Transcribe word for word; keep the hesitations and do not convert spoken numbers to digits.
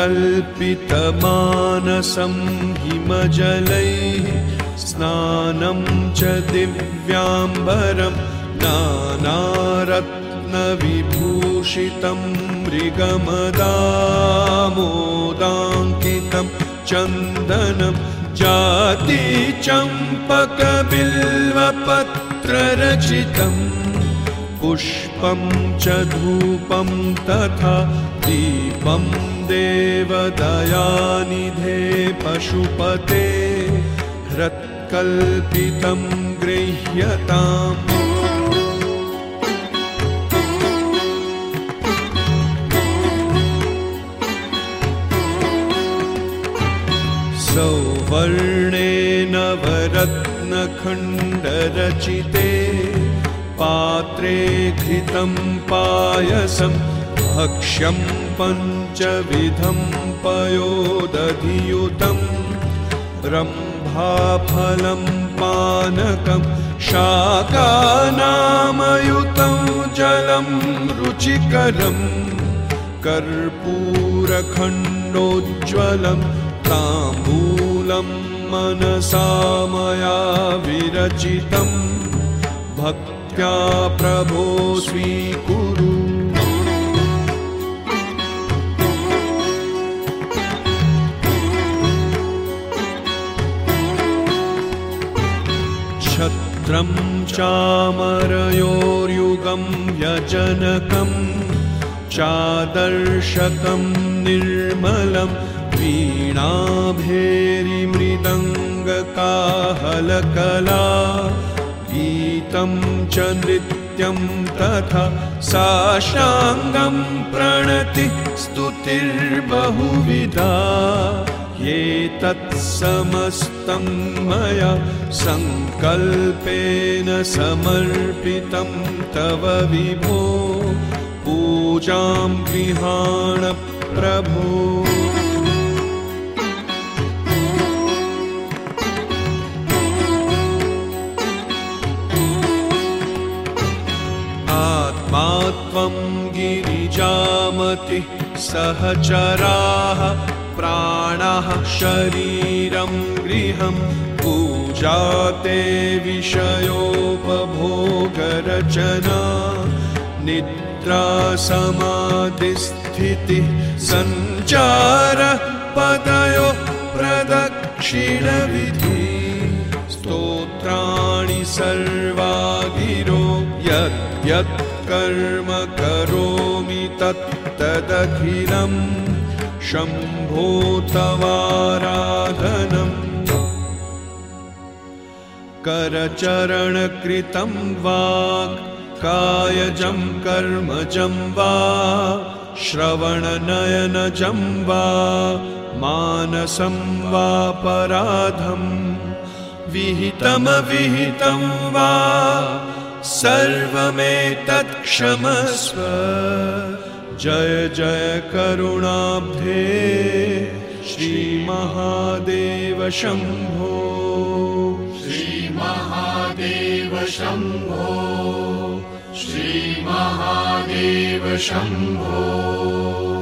कल्पितमानसं हिमजलैः स्नानं च दिव्याम्बरं नानारत्नविभूषितं मृगमदामोदाङ्कितं चन्दनं जातिचम्पकबिल्वपत्ररचितम् पुष्पं च धूपं तथा दीपं देवदयानिधे पशुपते हृत्कल्पितं गृह्यताम् सौवर्णेन नवरत्नखण्डरचिते पात्रे घृतं पायसं भक्ष्यं पञ्चविधं पयोदधियुतं रम्भाफलं पानकं शाकानामयुतं जलं रुचिकरं कर्पूरखण्डोज्ज्वलं ताम्बूलं मनसा मया विरचितं भक्त्या प्रभो स्वीकुरु। छत्रं चामरयोर्युगं व्यजनकं चादर्शकं निर्मलं वीणाभेरिमृदङ्गकाहलकला गीतं च नृत्यं तथा साष्टाङ्गं प्रणति स्तुतिर्बहुविधा एतत्समस्तं मया सङ्कल्पेन समर्पितं तव विभो पूजां गृहाण प्रभो। आत्मा त्वं गिरिजामति सहचराः प्राणः शरीरं गृहं पूजा ते विषयोपभोगरचना निद्रा समाधिस्थितिः सञ्चारः पदयो प्रदक्षिणविधि स्तोत्राणि सर्वा गिरो यत् यत् कर्म करोमि तत्तदखिलम् शम्भो तवाराधनम् करचरणकृतं वा कायजं कर्मजं वा श्रवणनयनजं वा मानसं वा पराधं विहितमविहितं वा सर्वमेतत् क्षमस्व। जय जय करुणाब्धे श्री महादेव शंभो। श्री महादेव शंभो। श्री महादेव शंभो।